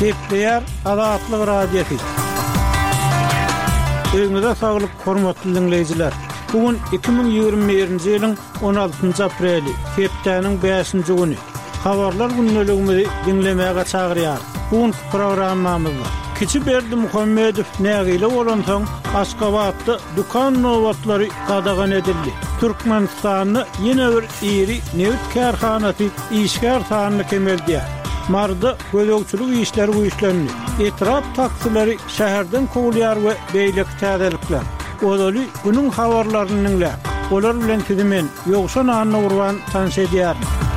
Kepler Azatlyk radiosi. Öňüňizde saglyk, hormatly dinleýijiler. Bugün 2021-nji ýylyň 16-njy apreli, Keplerniň 5-nji güni. Habarlar günneligimizi dinlemäge çagyrýar. Bugün programmamyzda Kiçi Berdi Muhammedow nägile bolan soň Aşgabatda dukan nowatlary gadagan edildi. Türkmenistanyny ýene bir iri newt kärhanasy işgär sanyny kemeldi. Marda gözökçülük işleri güýçlendi. Etrap taksylary şäherden kowulýar we beýlek täzelikler. Olaly günüň habarlaryny dinle. Olar bilen tidimen ýogşan anyny urwan tanşedýär.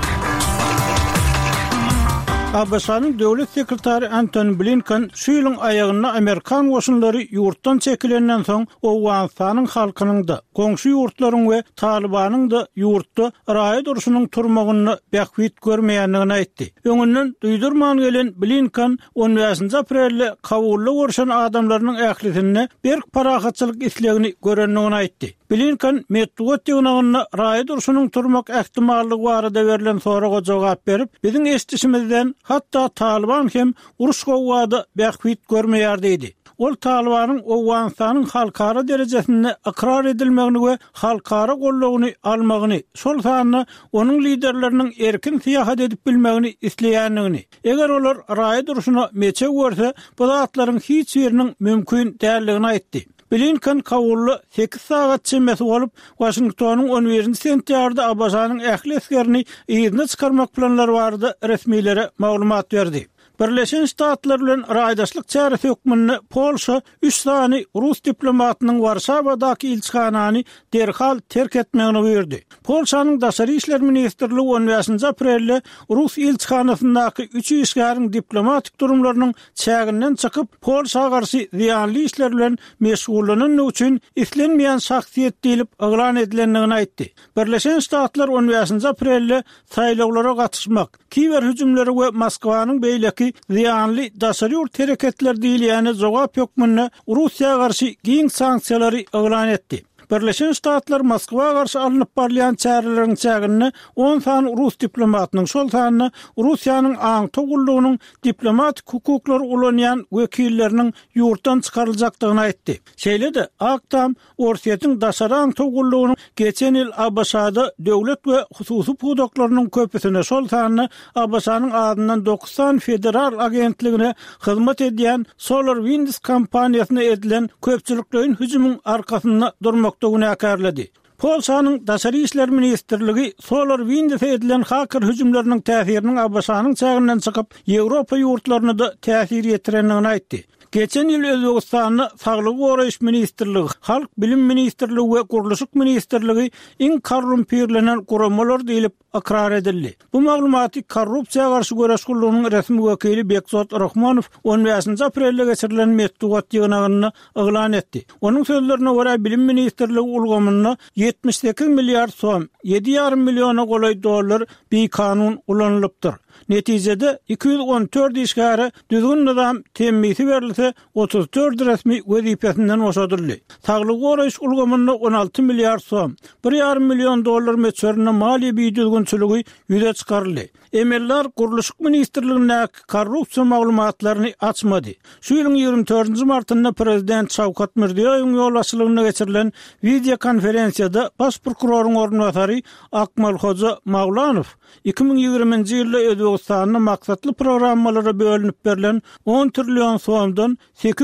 Abasanyň döwlet sekretary Antony Blinken şu ýylyň aýagyna Amerikan goşunlary ýurtdan çekilenden soň Owganistanyň halkynyň da, goňşy ýurtlaryň we Talibanyň da ýurtda raýat duruşynyň turmagyny bähwit görmeýändigini aýtdy. Öňünden duýdurman gelen Blinken 15-nji aprelde Kabulda görüşen adamlarynyň ählisini berk parahatçylyk islegini görendigini aýtdy. Blinken metduat ýygnagyna raýat duruşynyň turmak ähtimallygy barada berilen soraga jogap berip, biziň eşdişimizden hatta Taliban hem uruş gowada bähwit görmeýär diýdi. Ol Talibanyň Owganistanyň halkara derejesinde ikrar edilmegini we halkara gollagyny almagyny, şol sanyny onuň liderleriniň erkin syýahat edip bilmegini isleýändigini. Eger olar raýat duruşyna meçe görse, bu zatlaryň hiç biriniň mümkin däldigini aýtdy. Blinken Kabulda 8 sagat çemmesi bolup, Washingtonyň 11-nji sentýarda Abasanyň ähli eskerini ýygyna çykarmak planlary bardy, resmiýlere maglumat berdi. Birleşen Ştatlar bilen raýdaşlyk çäresi hökmüni Polşa 3 sany Rus diplomatynyň Warşawadaky ilçihanany derhal terk etmegini buyurdy. Polşanyň daşary işler ministrligi 15-nji aprelde Rus ilçihanasyndaky 3 işgäriň diplomatik durumlarynyň çäginden çykyp Polşa garşy ziýanly işler bilen meşgullanyň üçin islenmeýän şahsiýet diýilip eglan edilendigini aýtdy. Birleşen Ştatlar 15-nji aprelde saýlawlara gatnaşmak, kiber hüjümleri we Moskwanyň beýleki ziýanly daşary tereketler diýilýäne jogap hökmüne Russiýa garşy giň sanksiýalary eglan etdi. Birleşen Ştatlar Moskwa garşy alınıp barlayan çäreleriň çägini 10 san Rus diplomatynyň şol sanyny Russiýanyň aň togullugynyň diplomatik hukuklar ulanýan wekilleriniň ýurtdan çykaryljakdygyny aýtdy. Şeýle-de Aktam Orsiýetiň daşary aň togullugynyň geçen ýyl Abaşada döwlet we hususy pudaklarynyň köpüsine şol sanyny Abaşanyň adyndan 90 federal agentligine hyzmat edýän SolarWinds kompaniýasyna edilen köpçülikliň hüjümüň arkasynda durmak näkärledi. Polşanyň daşary işler ministrligi SolarWinds'e edilen hacker hüjümleriniň täsiriniň Abasanyň çäginden çykyp Ýewropa ýurtlaryna da täsir ýetirendigini aýtdy. Geçen ýyl Özbegistanyň Saglyk goraýyş ministrligi, Halk bilim ministrligi we Gurulşyk ministrligi iň korrumpirlenen guramalar diýilip ikrar edildi. Bu maglumaty korrupsiýa garşy göreş gullugynyň resmi wekili Bekzat Rahmanow 15-nji aprelde geçirilen metduat ýygnagyny eglan etdi. Onuň sözlerine görä bilim ministrligi ulgamyny 78 milliard soň, 7,5 million golay dollar bir kanun ulanlypdyr. Netijede 214 işgäri düzgün nizam temmisi berilse 34 resmi wezipesinden boşadyldy. Saglyk goraýyş ulgamyny 16 milliard soň, 1,5 million dollar meçerine maliýe düzgünçiligi ýüze çykaryldy. Emeller Gurulşyk ministrligine korrupsiýa maglumatlaryny açmady. Şu ýylyň 24-nji martynda prezident Şawkat Mirziýowyň ýolbaşçylygyna geçirilen video konferensiýada baş prokuroryň ornatary Akmal Hoja Maglanow 2020-nji ýylda Özbegistanyň maksatly programmalara bölünip berilen 10 trillion soňdan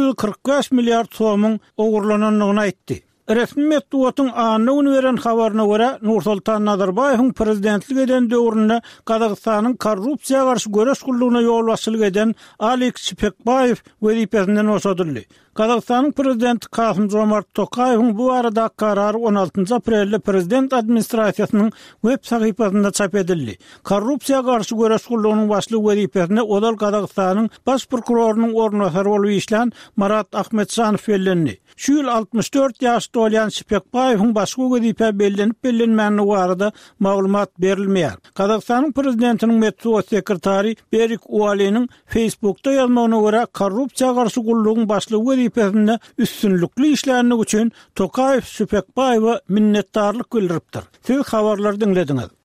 845 milliard soňyň ogurlananyny aýtdy. Resmi metduatyň anyny beren habaryna görä Nursultan Nazarbaýewiň prezidentlik eden döwründe Kazakstanyň korrupsiýa garşy göreş gullugyna ýolbaşçylyk eden Alik Şipekbaýew wezipesinden boşadyldy. Kazakstanyň prezidenti Kasym-Jomart Tokaýewiň bu arada karary 16-njy aprelde prezident administrasiýasynyň web sahypasynda çap edildi. Korrupsiýa garşy göreş gullugynyň başlyk wezipesine odal Kazakstanyň baş prokurorunyň ornatary bolup işlän Marat Ahmedjanow bellendi. Şu ýyl 64 ýaşda bolan Şipekbaýewiň başga wezipe bellenip bellenmegini barada maglumat berilmeýär. Kazakstanyň prezidentiniň metduat sekretary Berik Uwalynyň Facebookda ýazmagyna görä korrupsiýa garşy gullugyň başlyk wezipesinde üstünlükli işlerini üçin Tokaýew Şipekbaýewa minnetdarlyk bildiripdir. Siz habarlary dinlediňiz.